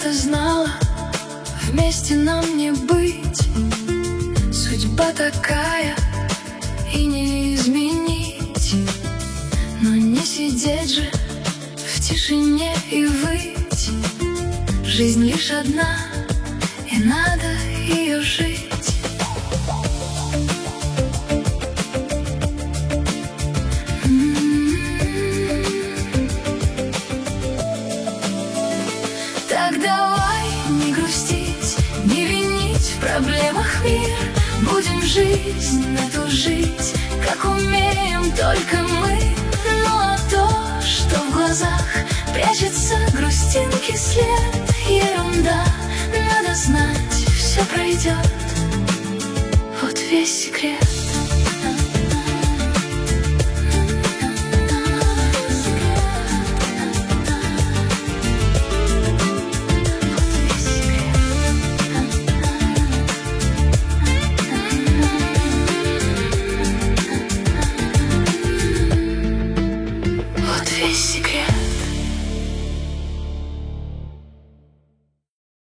когда-то знала, вместе нам не быть. Судьба такая, и не изменить. Но не сидеть же в тишине и выть. Жизнь лишь одна, и надо ее жить. Так давай не грустить, не винить в проблемах мир. Будем жизнь эту жить, как умеем только мы. Ну а то, что в глазах прячется грустинки след, ерунда, надо знать, все пройдет. Вот весь секрет.